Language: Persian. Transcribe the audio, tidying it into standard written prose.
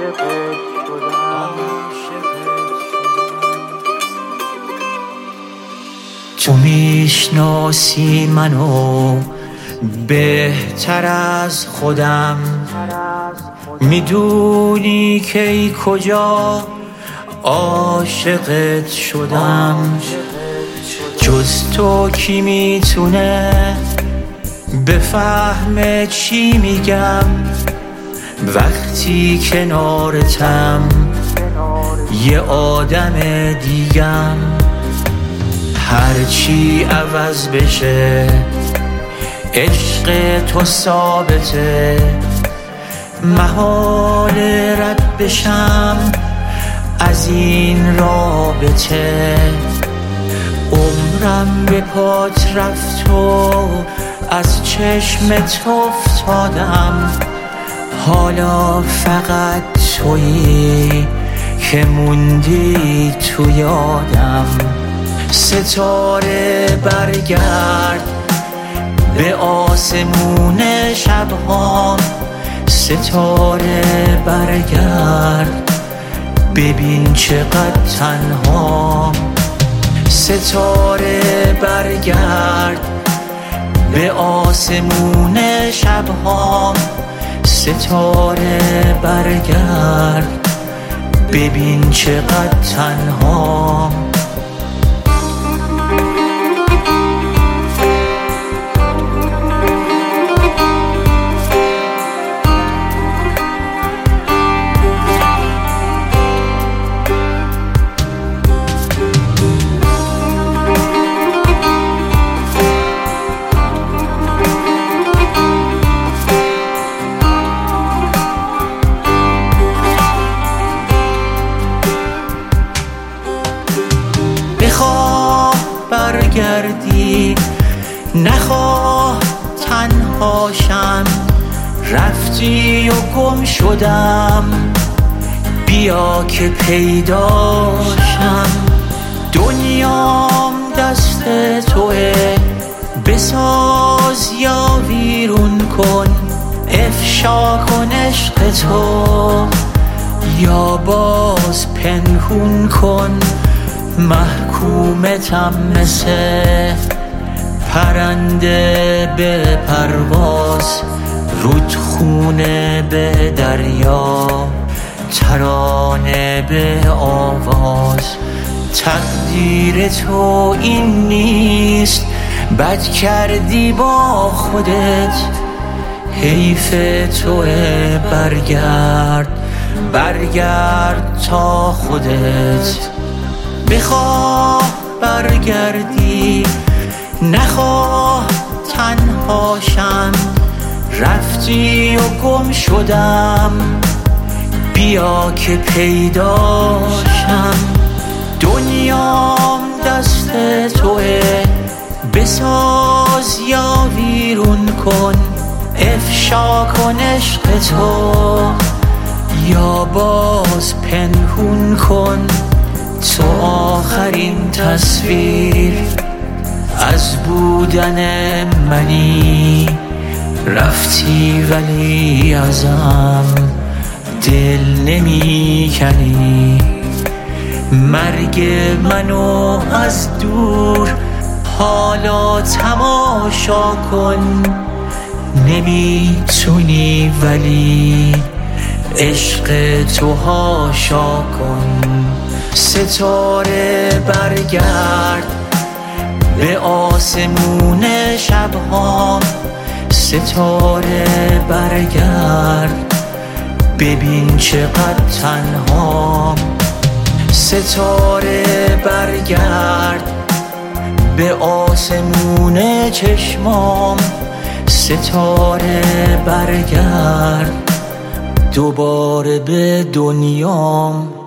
تو میشناسی منو بهتر از خودم، میدونی که ای کجا عاشقت شدم. جز تو کی میتونه بفهمه چی میگم وقتی کنارتم یه آدم دیگم. هرچی عوض بشه عشق تو ثابته، محال رد بشم از این رابطه. عمرم به پات رفت و از چشمت افتادم، حالا فقط تویی که موندی تو یادم. ستاره برگرد به آسمون شبهام، ستاره برگرد ببین چقدر تنهام. ستاره برگرد به آسمون شبهام، ستاره برگرد ببین چقدر تنهام. بخواه برگردی نخواه تنهاشم، رفتی و گم شدم بیا که پیداشم. دنیام دست توه، بساز یا ویرون کن، افشا کن عشق تو یا باز پنهون کن. محکومتم مثل پرنده به پرواز، رودخونه به دریا، ترانه به آواز. تقدیر تو این نیست بد کردی با خودت، حیف توه برگرد برگرد تا خودت. بخواه برگردی نخواه تنهاشم، رفتی و گم شدم بیا که پیداشم. دنیام دست توه، بساز یا ویرون کن، افشا کن عشق تو یا باز پنهون کن. تو آخرین تصویر از بودن منی، رفتی ولی ازم دل نمی کنی. مرگ منو از دور حالا تماشا کن، نمیتونی ولی عشق تو هاشا کن. ستاره برگرد به آسمون شبهام، ستاره برگرد ببین چقدر تنهام. ستاره برگرد به آسمون چشمام، ستاره برگرد دوباره به دنیام.